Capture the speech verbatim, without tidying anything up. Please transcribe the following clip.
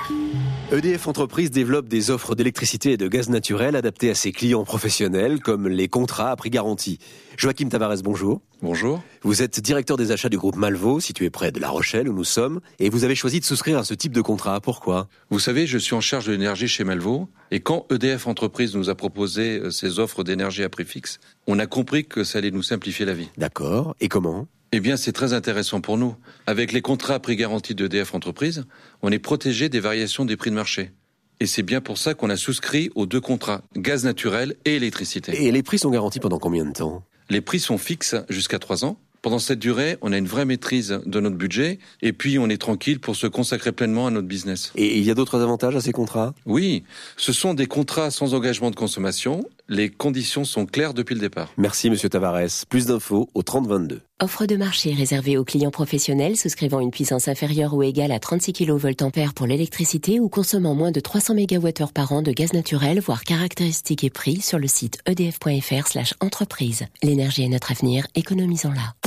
E D F Entreprises développe des offres d'électricité et de gaz naturel adaptées à ses clients professionnels, comme les contrats à prix garanti. Joachim Tavares, bonjour. Bonjour. Vous êtes directeur des achats du groupe Malvaux, situé près de La Rochelle, où nous sommes, et vous avez choisi de souscrire à ce type de contrat. Pourquoi ? Vous savez, je suis en charge de l'énergie chez Malvaux, et quand E D F Entreprises nous a proposé ces offres d'énergie à prix fixe, on a compris que ça allait nous simplifier la vie. D'accord. Et comment ? Eh bien, c'est très intéressant pour nous. Avec les contrats à prix garanti d'E D F Entreprises, on est protégé des variations des prix de marché. Et c'est bien pour ça qu'on a souscrit aux deux contrats, gaz naturel et électricité. Et les prix sont garantis pendant combien de temps ? Les prix sont fixes jusqu'à trois ans. Pendant cette durée, on a une vraie maîtrise de notre budget et puis on est tranquille pour se consacrer pleinement à notre business. Et il y a d'autres avantages à ces contrats ? Oui, ce sont des contrats sans engagement de consommation. Les conditions sont claires depuis le départ. Merci Monsieur Tavares. Plus d'infos au trente vingt-deux. Offre de marché réservée aux clients professionnels souscrivant une puissance inférieure ou égale à trente-six kilovoltampères pour l'électricité ou consommant moins de trois cents mégawattheures par an de gaz naturel, voire caractéristiques et prix sur le site edf point fr slash entreprise. L'énergie est notre avenir, économisons-la.